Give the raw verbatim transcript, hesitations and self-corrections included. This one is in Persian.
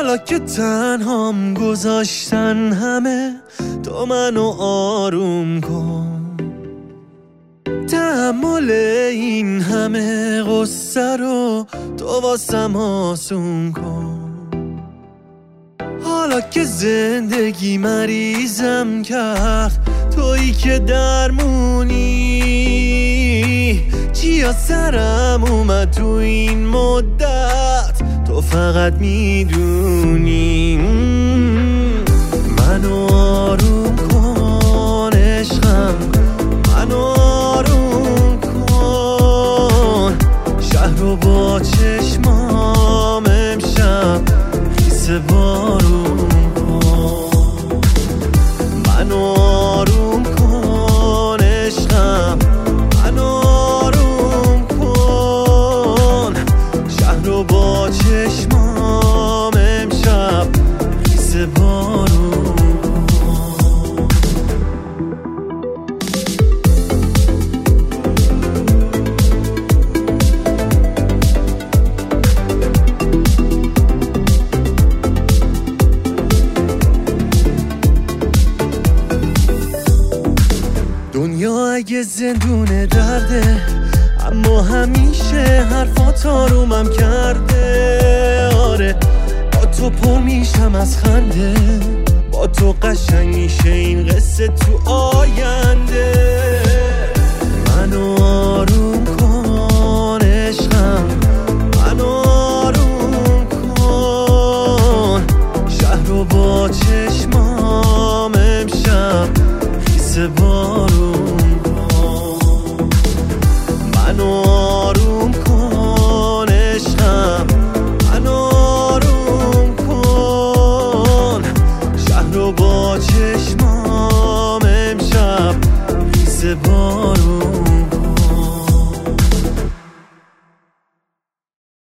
حالا که تنهام گذاشتن همه، تو منو آروم کن. تحمل این همه غصه رو تو واسم آسون کن. حالا که زندگی مریضم کرد، تویی که درمونی. چیا سرم اومد تو این مدت، تو فقط میدونی. منو آروم کن عشقم، منو آروم کن. شهر رو با چشمام امشب خیس بارون کن. منو آروم کن عشقم، منو آروم کن. شهر رو با چشمام امشب خیس بارون کن. دنیا اگه زندون درده، اما همیشه حرفات آرومم کرده. آره با تو پر میشم از خنده، با تو قشنگ میشه این قصه تو آینده. منو آروم کن عشقم، منو آروم کن. شهر رو با چشمام امشب خیس بارون کن. منو آروم کن عشقم، منو آروم کن. شهر رو با چشمام امشب خیس بارون